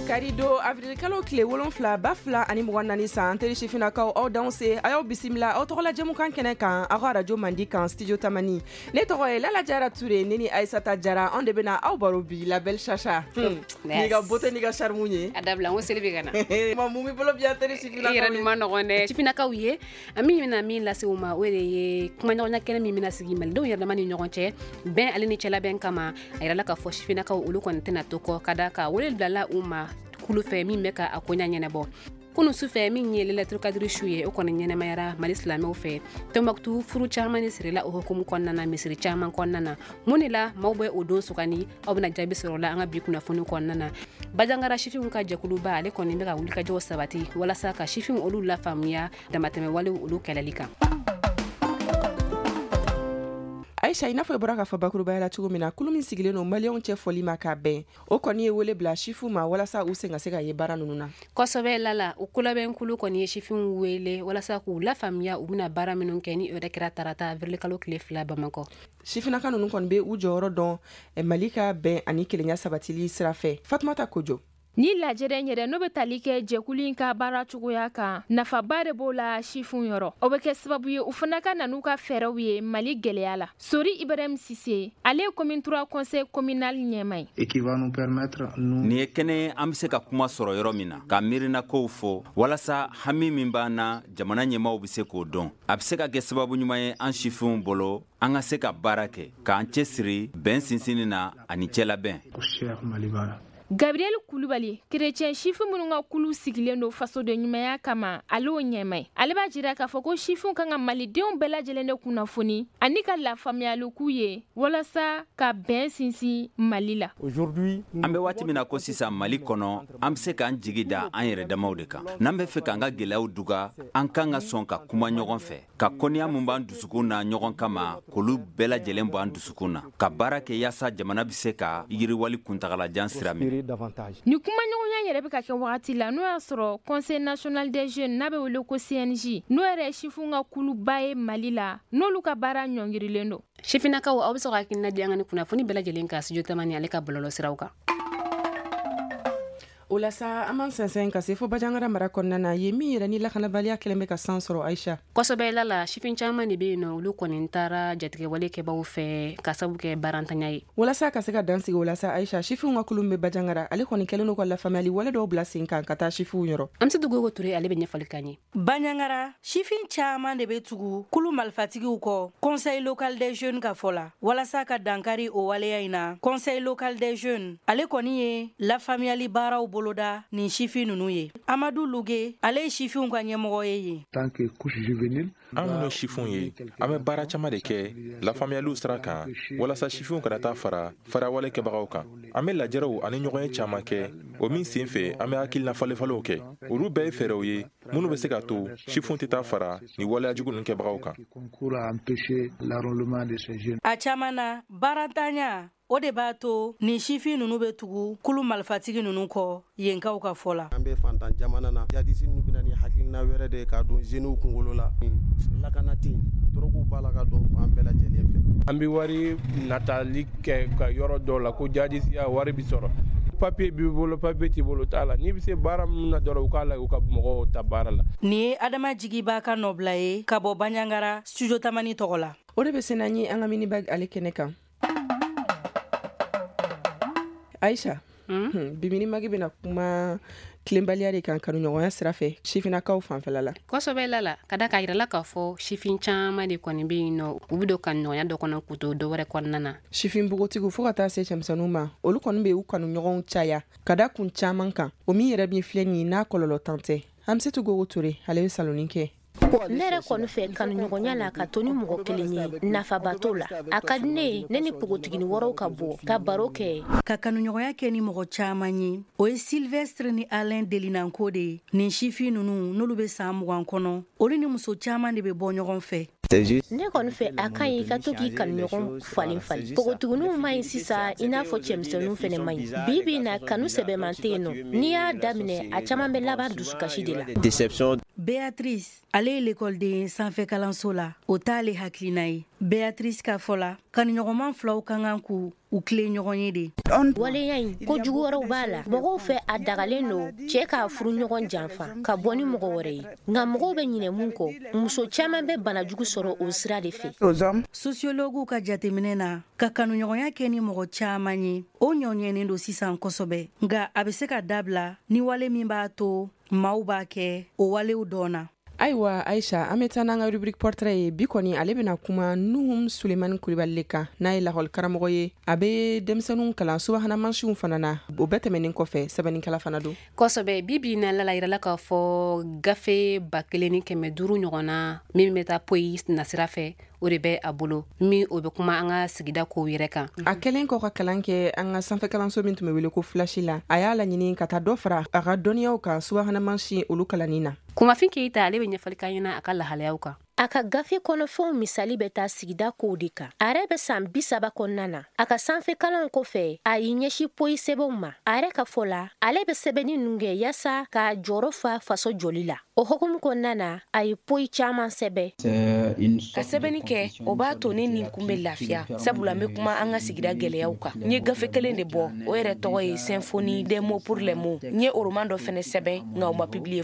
Karido avril kalo tile 7 ba fila ani 24 san teri sifinakaw aw danse ayaw bisimila aw tɔgɔla jɛmukan kɛnɛ kan aw radio mandi kan studio tamani ne tɔgɔ ye Lala Jara Ture ne ni Aissata Jara an de bena aw baro bi la belle Chacha ni ka beauté ni ka charme ye a dabila ngo seli be kana ma mumi bolo biya teri sifinakaw yɛrɛ ni ma nɔgɔn dɛ sifinakaw ye ami mina min lase u ma o de ye kuma ɲɔgɔnya kɛnɛ min mina sigi malidenw yɛrɛ dama ni ɲɔgɔn cɛ bɛn ale ni cɛla bɛn kama a yɛrɛ la ka fɔ sifinakaw olu kɔni tɛna to kɔ ka da ka wele bilala u ma kulu fɛ min bɛ ka a koɲa ɲɛnɛbɔ kunu sufɛ min ye lettre cadre su ye o kɔni ɲɛnɛmayara Mali silamɛw fɛ Tombouctou furu caman ni sirila o hukumu kɔnɔna misiri caman kɔnɔna mun de la maaw bɛ o don sugani aw bɛna jaabi sɔrɔ la an ka bi kunnafoni kɔnɔna Bajangara sifinw ka jɛkuluba ale kɔni bɛ ka wulikajɔw sabati walasa ka sifinw olu lafaamuya damatɛmɛ walew olu kɛlɛli kan. Aisha ina fɔ i bɔra ka fɔ bakurubaya la cogo min na kulu min sigilen no maliyɛnw cɛ fɔli ma ka bɛn o kɔni ye wele bila sifu ma walasa u sen ka se ka ye baara ninnu na kosɛbɛ Lala o kulabɛn kulu kɔni ye sifinw wele walasa k'u lafaamuya u bɛna baara minnu kɛ ni o yɛrɛ kɛra tarata avril kalo tile 2 Bamakɔ sifinaka ninnu kɔni bɛ u jɔyɔrɔ dɔn Mali ka bɛn ani kelenya sabatili sira fɛ Fatumata Kojo ni lajɛrɛ yɛrɛ n'o bɛ tali kɛ jɛkulu in ka baara cogoya kan nafaba de b'o la sifinw yɔrɔ o bɛ kɛ sababu ye u fana ka na n'u ka fɛɛrɛw ye Mali gɛlɛya la Sori Ibrahim Sise ale ye commune 3 conseil communal ɲɛma ye nin ye kɛnɛ an bɛ se ka kuma sɔrɔ yɔrɔ min na ka miirinakow fɔ walasa hami min b'an na jamana ɲɛmaw bɛ se k'o dɔn a bɛ se ka kɛ sababu ɲuman ye an sifinw bolo an ka se ka baara kɛ k'an cɛsiri bɛn sinsinni na ani cɛlabɛn Gabriel Kulubali chrétien chifin minnu ka kulu sigilen do faso de ɲumanya kama ale o ɲɛma ye ale b'a jira k'a fɔ ko chifin kan ka malidenw bɛɛ lajɛlen de kunnafoni ani ka lafaamuyali k'u ye walasa ka bɛn sinsin Mali la an bɛ waati min na ko sisan Mali kɔnɔ an bɛ se k'an jigi da an yɛrɛ damaw de kan n'an bɛ fɛ k'an ka gɛlɛyaw duga an kan ka sɔn ka kuma ɲɔgɔn fɛ ka kɔniya min b'an dusukun na ɲɔgɔn kama k'olu bɛɛ lajɛlen b'an dusukun na ka baara kɛ yaasa jamana bɛ se ka yiriwali kuntagalajan sira min ni kuma ɲɔgɔnya yɛrɛ bɛ ka kɛ wagati la n'o y'a sɔrɔ Conseil national des jeunes n'a bɛ wele ko CNJ n'o yɛrɛ sifinw ka kuluba ye Mali la n'olu ka baara ɲɔngirilen do sifinakaw aw bɛ sɔn ka hakilina di an ka ni kunnafoni bɛɛ lajɛlen ka studio tamani ale ka bɔlɔlɔ siraw kan o la sa an b'an sɛnsɛn ka se fo Bajangara mara kɔnɔna na ye min yɛrɛ ni lakanabaliya kɛlen bɛ ka san sɔrɔ Aisha kosɛbɛ Lala sifin caman de bɛ yen nɔ olu kɔni taara jatigɛwale kɛbaw fɛ ka sabu kɛ barantanya ye walasa ka se ka dansigi o la sa Aisha sifinw ka kulu bɛ Bajangara ale kɔni kɛlen n'o ka lafaamuyali wale dɔw bila sen kan ka taa sifinw yɔrɔ Amsatou Gogo Touré ale bɛ ɲɛfɔli k'an ye Bajangara sifin caman de bɛ tugu kulu malifatigiw kɔ Conseil local des jeunes ka fɔ la walasa ka dankari o waleya in na Conseil local des jeunes ale kɔni ye lafaamuyali baaraw boloda ni sifin ninnu ye Amadou Luge ale ye sifinw ka ɲɛmɔgɔ ye tant que couche juvénile an minnu sifinw ye an bɛ baara caman de kɛ lafaamuyaliw sira kan walasa sifinw kana taa fara wale kɛbagaw kan an bɛ lajɛrew ani ɲɔgɔn ye caman kɛ o min sen fɛ an bɛ hakilina falefalenw kɛ olu bɛɛ ye fɛɛrɛw ye minnu bɛ se ka to sifinw tɛ taa fara ni waleyajugu ninnu kɛbagaw kan a caman na barantanya o de b'a to ni sifin ninnu bɛ tugu kulu malifatigi ninnu kɔ yenkaw ka fɔ la an bɛ fantan jamana na jadisi ninnu bɛna ni hakilina wɛrɛ de ka don jeunes kunkolo la lakana ten dɔrɔguw b'a la ka don fan bɛɛ lajɛlen fɛ an bɛ wari natali kɛ ka yɔrɔ dɔw la ko jadisiya wari bi sɔrɔ papier b'i bolo papier t'i bolo t'a la n'i bɛ se baara min na dɔrɔn u k'a la u ka mɔgɔw ta baara la nin ye Adama Jigiba ka nɔbila ye ka bɔ Bajangara studio tamani tɔgɔ la o de bɛ sen n'an ye an ka minibag ale kɛnɛ kan Aisha bimini magi bɛna kuma tilenbaliya de kan kanuɲɔgɔnya sira fɛ sifinakaw fanfɛla la kosɛbɛ Lala ka da k'a yirala k'a fɔ sifin caman de kɔni bɛ yen nɔ u bɛ don kanuɲɔgɔnya dɔ kɔnɔ k'u to dɔwɛrɛ kɔnɔna na sifin bogotigiw fo ka taa se cɛmisɛnninw ma olu kɔni bɛ u kanuɲɔgɔnw caya ka da kun caman kan o min yɛrɛ bin filɛ nin n'a kɔlɔlɔ tan tɛ Amsatou Gogo Touré ale bɛ saloni kɛ ne yɛrɛ kɔni fɛ kanuɲɔgɔnya la ka to ni mɔgɔ kelen ye nafaba t'o la a ka di ne ye ne ni pogotigini wɔrɔw ka bɔ ka baro kɛ ka kanuɲɔgɔnya kɛ ni mɔgɔ caman ye o ye Sylvestre ni Alain Delinanko de ye nin sifin ninnu n'olu bɛ san 20 kɔnɔ olu ni muso caman de bɛ bɔ ɲɔgɔn fɛ ne kɔni fɛ a ka ɲi ka to k'i kanuɲɔgɔn falen pogotigininw ma ɲi sisan i n'a fɔ cɛmisɛnninw fɛnɛ ma ɲi bi na kanu sɛbɛman tɛ yen nɔ n'i y'a daminɛ a caman bɛ laban dusukasi de la Béatrice ale ye l'école de sanfɛ kalanso la o t'ale hakilina ye Beatrice ka fola kan ɲɔgɔnman filaw kan kan k'u tile ɲɔgɔn ye de. waleya in ko jugu wɛrɛw b'a la mɔgɔw fɛ a dagalen don cɛ k'a furu ɲɔgɔn janfa ka bɔ ni mɔgɔ wɛrɛ ye nka mɔgɔw bɛ ɲinɛ mun kɔ muso caman bɛ bana jugu sɔrɔ o sira de fɛ. Sociologuw ka jateminɛ na ka kanuɲɔgɔnya kɛ ni mɔgɔ caman ye o ɲɔɲɛnen don sisan kosɛbɛ nka a bɛ se ka dabila ni wale min b'a to maaw b'a kɛ o walew dɔn na. Ayiwa Aisha an bɛ taa n'an ka rubrique portrait ye bi kɔni ale bɛna kuma Nuhum Sulemani Kulibali kan n'a ye lakɔli karamɔgɔ ye a bɛ denmisɛnninw kalan subahana mansiw fana na o bɛɛ tɛmɛnen kɔfɛ sɛbɛnnikɛla fana don. Kɔsɔbɛ bibi na lala yirala k'a fɔ gafe 1500 ɲɔgɔnna min bɛ taa poyi nasira fɛ o de bɛ a bolo min o bɛ kuma an ka sigida kow yɛrɛ kan. A kɛlen kɔ ka kalan kɛ an ka sanfɛ kalanso min tun bɛ wele ko Flashi la a y'a laɲini ka taa dɔ fara a ka dɔnniyaw kan subahana mansi olu kalanni na. Kumafin Keyita ale bɛ ɲɛfɔli k'an ɲɛna a ka lahalayaw kan. A ka gafe kɔnɔfɛnw misali bɛ taa sigida kow de kan. A yɛrɛ bɛ san 30 kɔnɔna na. A ka sanfɛ kalanw kɔfɛ a y'i ɲɛsin poyi sɛbɛnw ma. A yɛrɛ ka fɔ la ale bɛ sɛbɛnni ninnu kɛ yaasa ka jɔyɔrɔ fa faso joli la. O hukumu kɔnɔna na a ye poyi caman sɛbɛn. Ka sɛbɛnni kɛ o b'a to ne nin kun bɛ lafiya sabula n bɛ kuma an ka sigida gɛlɛyaw kan. N ye gafe kelen de bɔ o yɛrɛ tɔgɔ ye Symphonie des mots pour les mots. N ye roman dɔ fɛnɛ sɛbɛn nka o ma publier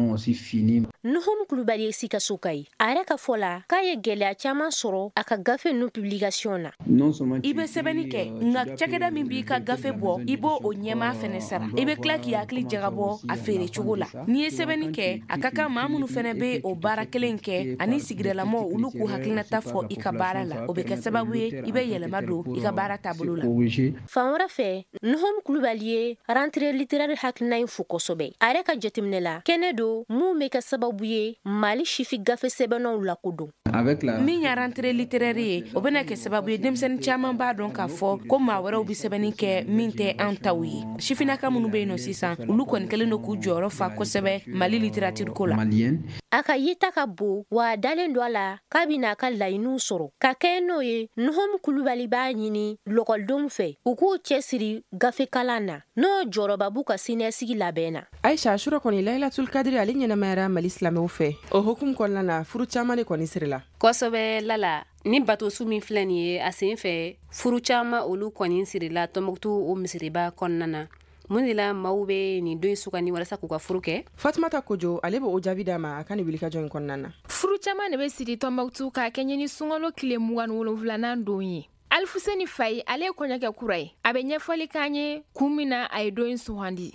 fɔlɔ. Nuhum Kulibali ye Sikaso ka ye. A yɛrɛ ka fɔ la k'a ye gɛlɛya caman sɔrɔ a ka gafe ninnu publication na. I bɛ sɛbɛnni kɛ nka cakɛda min b'i ka gafe bɔ i b'o o ɲɛmaa fɛnɛ sara. I bɛ tila k'i hakili jagabɔ a feere cogo la. N'i ye sɛbɛnni kɛ a ka kan maa minnu fɛnɛ bɛ o baara kelen kɛ ani sigidalamaw olu k'u hakilinata fɔ i ka baara la o bɛ kɛ sababu ye i bɛ yɛlɛma don i ka baara taabolo la. Fan wɛrɛ fɛ Nuhum Kulibali ye rentrée littéraire hakilina in fo kosɛbɛ. A yɛrɛ ka jateminɛ la kɛnɛ don mun bɛ kɛ sababu ye Mali sifi gafe sɛbɛnnaw lakodɔn. Min ya rentrée littéraire ye o bɛna kɛ sababu ye denmisɛnnin caman b'a dɔn k'a fɔ ko maa wɛrɛw bɛ sɛbɛnni kɛ min tɛ an taw ye. Sifinaka minnu bɛ yen nɔ sisan olu kɔni kɛlen don k'u jɔyɔrɔ fa kosɛbɛ Mali littérature ko la. A ka yeta ka bon wa a dalen don a la k'a bɛna a ka laɲiniw sɔrɔ ka kɛ n'o ye Nuhum Kulibali b'a ɲini lɔkɔlidenw fɛ u k'u cɛsiri gafe kalan na n'o jɔyɔrɔba b'u ka siniɲɛsigi labɛn na. Aisha Ashura kɔni Laylatul Kadiri ale ɲɛnamayara Mali silamɛw fɛ o hukumu kɔnɔna na furu caman de kɔni sirila. Kɔsɔbɛ lala ni bato su min filɛ nin ye a sen fɛ furu caman olu kɔni sirila Tɔnbɔkutu o misiriba kɔnɔna na. Mun de la maaw bɛ nin don sugandi walasa k'u ka furu kɛ? Fatumata Kojo ale bɛ o jaabi d'a ma a ka nin wulikajɔ in kɔnɔna na. Furu caman de bɛ siri Tɔnbɔkutu k'a kɛ ɲɛ ni sunkalo tile 27nan don ye. Alfuseni Faye ale ye kɔɲɔkɛ kura ye a bɛ ɲɛfɔli k'an ye kun min na a ye don in sugandi.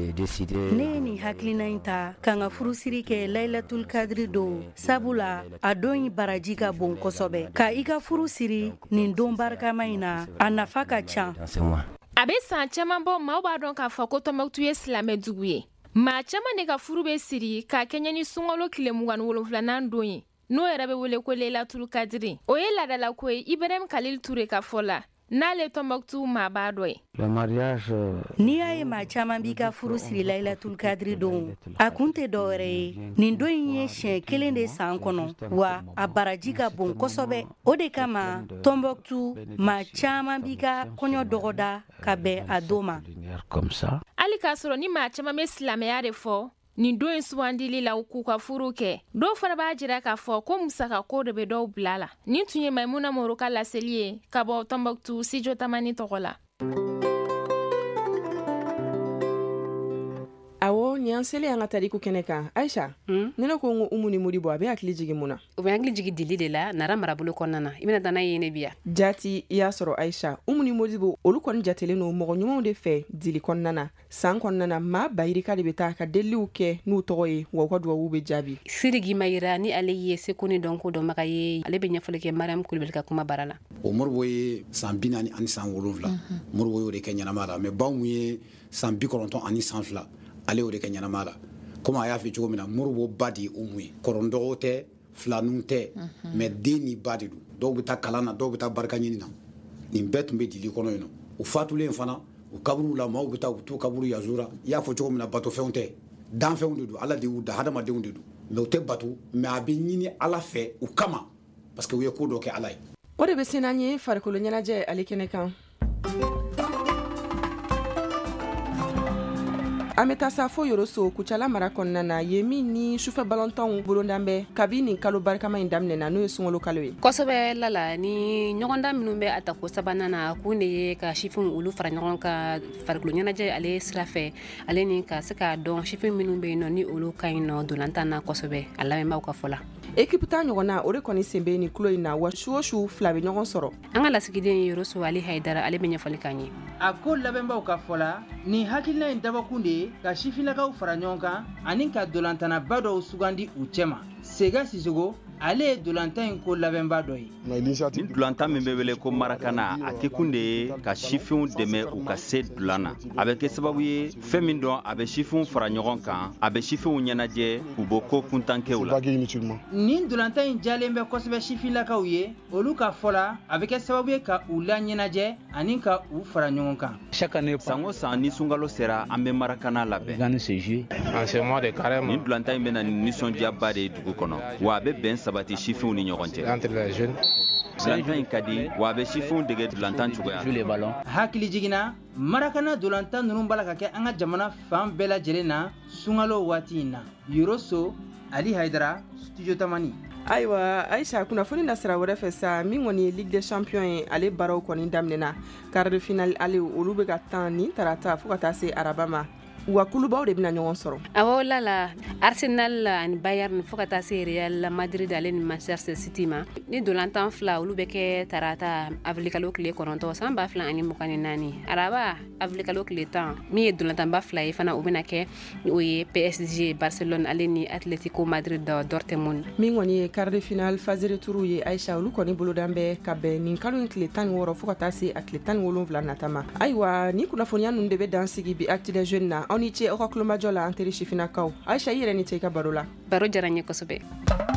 Ne ye nin hakilina in ta kan ka furusiri kɛ Laylatul Kadiri don sabula a don in baraji ka bon kosɛbɛ ka i ka furu siri nin don barikama in na a nafa ka ca. A bɛ san caman bɔ maaw b'a dɔn k'a fɔ ko Tɔnbɔkutu ye silamɛ dugu ye maa caman de ka furu bɛ siri k'a kɛ ɲɛ ni sunkalo tile 27nan don ye n'o yɛrɛ bɛ wele ko Laylatul Kadiri o ye laadala ko ye Ibrahim Khalil Ture ka fɔ la n'ale Tɔnbɔkutu maa b'a dɔ ye. N'i y'a ye maa caman b'i ka furu siri Laylatul Kadiri don a kun tɛ dɔwɛrɛ ye nin don in ye siɲɛ kelen de san kɔnɔ wa a baraji ka bon kosɛbɛ o de kama Tɔnbɔkutu maa caman b'i ka kɔɲɔ dɔgɔda ka bɛn a don ma. Hali k'a sɔrɔ ni maa caman bɛ silamɛya de fɔ nin don in sugandili la k'u ka furu kɛ dɔw fana b'a jira k'a fɔ ko musaka ko de bɛ dɔw bila la nin tun ye Maimuna Moro ka laseli ye ka bɔ Tɔnbɔkutu Studio Tamani tɔgɔ la. Awo ni an seli an ka tariku kɛnɛ kan Aisha ne ko n ko Umu ni Modibo a bɛ hakili jigin mun na? O bɛ hakili jigin dili de la Nara marabolo kɔnɔna na i bɛna taa n'a ye ne bi yan. Jati i y'a sɔrɔ Aisha Umu ni Modibo olu kɔni jatelen don mɔgɔ ɲumanw de fɛ dili kɔnɔna na san kɔnɔna na maa bayirika de bɛ taa ka deliw kɛ n'u tɔgɔ ye wa u ka duwawu bɛ jaabi. Sirigi Mayira ni ale ye seko ni dɔnko dɔnbaga ye ale bɛ ɲɛfɔli kɛ Mariam Kulibali ka kuma bara la. O Modibo ye san 40 ani san 7 Modibo y'o de kɛ ɲɛnama la mais baw mun ye san 90 ani san 2 ale y'o de kɛ ɲɛnama la comme a y'a fɔ cogo min na Modibo ba de ye Umu ye kɔrɔndɔgɔw tɛ filanunw tɛ mais den ni ba de don dɔw bɛ taa kalan na dɔw bɛ taa barika ɲini na nin bɛɛ tun bɛ dili kɔnɔ yen nɔ u fatulen fana u kaburuw la maaw bɛ taa u t'u kaburu yazura i y'a fɔ cogo min na batofɛnw tɛ danfɛnw de don Ala de y'u da hadamadenw de don mais u tɛ batu mais a bɛ ɲini Ala fɛ u kama parce que u ye ko dɔ kɛ Ala ye. O de bɛ se n'an ye farikolo ɲɛnajɛ ale kɛnɛ kan. an bɛ taa sa fo yoroso kucala mara kɔnɔna na ye min ni sufɛ balɔntanw bolondanbɛ kabi nin kalo barikama in daminɛna n'o ye sunkalo kalo ye kosɛbɛ lala ni ɲɔgɔndan minnu bɛ a ta ko sabanan na kun de ye ka sifinw olu fara ɲɔgɔn ka farikolo ɲɛnajɛ ale sira fɛ ale ni ka se k'a dɔn sifin minnu bɛ yen nɔ ni olu ka ɲi nɔ dolantan na kosɛbɛ a lamɛnbaaw ka fɔ la ekipu ta ɲɔgɔnna o de kɔni sen bɛ ni kulo in na wa su o su fila bɛ ɲɔgɔn sɔrɔ an ka lasigiden yoroso ali haidara ale bɛ ɲɛfɔli k'an ye a ko labɛnbaw ka fɔ la nin hakilina in dabɔkun de ye ka sifinnakaw fara ɲɔgɔn kan ani ka dolantanaba dɔw sugandi u cɛma sega sisogo ale ye dolantan in ko labɛnba dɔ ye nin dolantan min bɛ wele ko marakana a kɛ kun de ye ka sifinw dɛmɛ u ka se dolan na a bɛ kɛ sababu ye fɛn min dɔn a bɛ sifinw fara ɲɔgɔn kan a bɛ sifinw ɲɛnajɛ k'u bɔ ko kuntankɛw la nin dolantan in jalen bɛ kosɛbɛ sifinnakaw ye olu ka fɔ la a bɛ kɛ sababu ye ka u la ɲɛnajɛ ani ka u fara ɲɔgɔn kan san o san ni sunkalo sera an bɛ marakana labɛn nin dolantan in bɛna ni nisɔndiyaba de ye dugu kɔnɔ wa a bɛ bɛn sabati sifinw ni ɲɔgɔn cɛ dolantan in ka di wa a bɛ sifinw dege dolantan cogoya hakili jiginna marakana dolantan ninnu b'a la ka kɛ an ka jamana fan bɛɛ lajɛlen na sunkalo waati in na yoroso ali haidara studio tamani ayiwa Aisha kunnafoni nasira wɛrɛ fɛ sa min kɔni ye Ligue des Champions ye ale baaraw kɔni daminɛna quart de finale ale olu bɛ ka tan ni tarata fo ka taa se araba ma wa kulubaw de bɛna ɲɔgɔn sɔrɔ awɔ lala Arsenal ani Bayern fo ka taa se Real Madrid ale ni Manchester City ma ni dolantan fila olu bɛ kɛ tarata avril kalo tile 9 san 2024 araba avril kalo tile 10 min ye dolantanba fila ye fana o bɛna kɛ o ye PSG Barcelone ale ni Atletico Madrid Dortmund min kɔni ye quart de finale phase retour ye Aisha olu kɔni bolodan bɛ ka bɛn nin kalo in tile 16 fo ka taa se a tile 17 natama ayiwa ni kunnafoniya ninnu de bɛ dan sigi bi Actu des Jeunes na aw ni ce aw ka kulomajɔ la an teri sifinnakaw Aisha i yɛrɛ ni ce i ka baro la baro diyara n ye kosɛbɛ